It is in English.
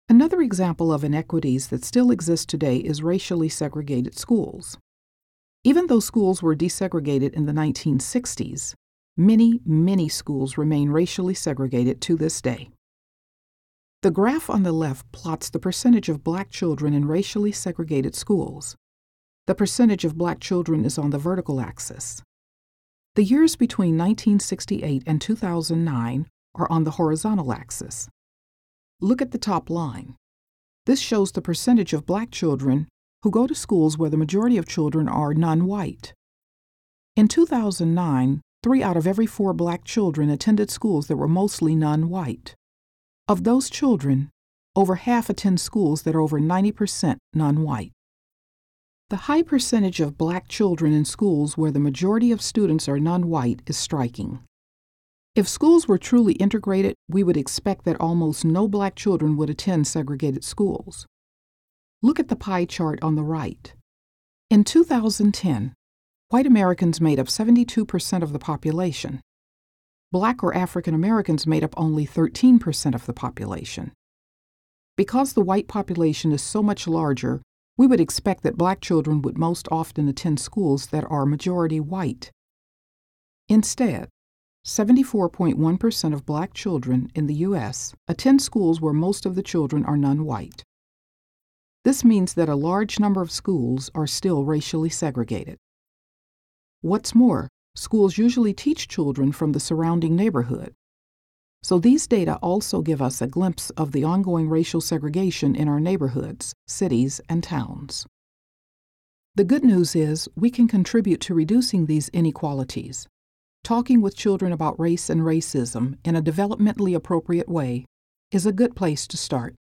Another example of inequities that still exist today is racially segregated schools. Even though schools were desegregated in the 1960s, many schools remain racially segregated to this day. The graph on the left plots the percentage of Black children in racially segregated schools. The percentage of Black children is on the vertical axis. The years between 1968 and 2009 are on the horizontal axis. Look at the top line. This shows the percentage of Black children who go to schools where the majority of children are non-white. In 2009, 3 out of every 4 Black children attended schools that were mostly non-white. Of those children, over half attend schools that are over 90% non-white. The high percentage of Black children in schools where the majority of students are non-white is striking. If schools were truly integrated, we would expect that almost no Black children would attend segregated schools. Look at the pie chart on the right. In 2010, white Americans made up 72% of the population. Black or African Americans made up only 13% of the population. Because the white population is so much larger, we would expect that Black children would most often attend schools that are majority white. Instead, 74.1% of Black children in the U.S. attend schools where most of the children are non-white. This means that a large number of schools are still racially segregated. What's more, schools usually teach children from the surrounding neighborhood. So these data also give us a glimpse of the ongoing racial segregation in our neighborhoods, cities, and towns. The good news is we can contribute to reducing these inequalities. Talking with children about race and racism in a developmentally appropriate way is a good place to start.